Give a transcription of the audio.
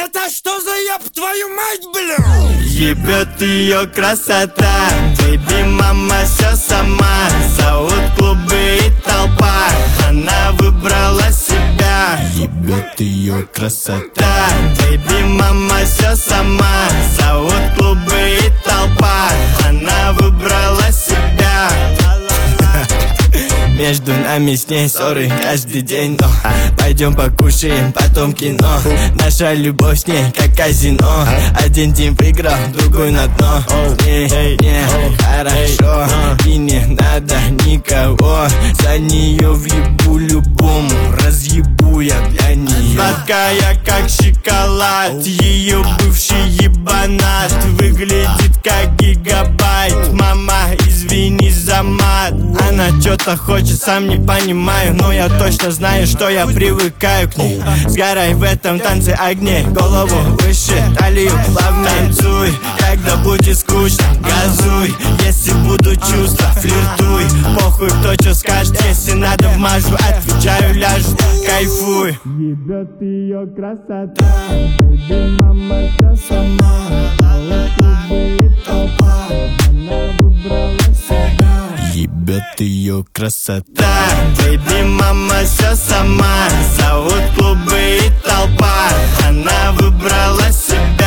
Это что за еб твою мать, бля? Ебет ее красота, бэйби мама все сама. Зовут клубы и толпа, она выбрала себя. Ебет ее красота, бэйби мама все сама. Зовут клубы и толпа, она выбрала себя. Между нами с ней ссоры каждый день, но пойдем покушаем, потом кино. Наша любовь с ней как казино. Один день выиграл, другой на дно. Не хорошо, и не надо никого. За нее въебу любому, разъебу я для нее. Сладкая как шоколад, ее бывший ебанат. Выглядит как гигабайт, мама, извини за мат. Она что-то хочет, сам не понимаю, но я точно знаю, что я привыкаю к ней. Сгорай в этом танце огней, голову выше, талию плавно танцуй. Когда будет скучно, газуй. Если будут чувства, флиртуй. Похуй, кто что скажет, если надо вмажу. Отвечаю, ляжу, кайфуй. Ебет ее красота, бэйби мама все сама. Ебет ее красота, бэйби мама все сама. Зовут клубы и толпа, она выбрала себя.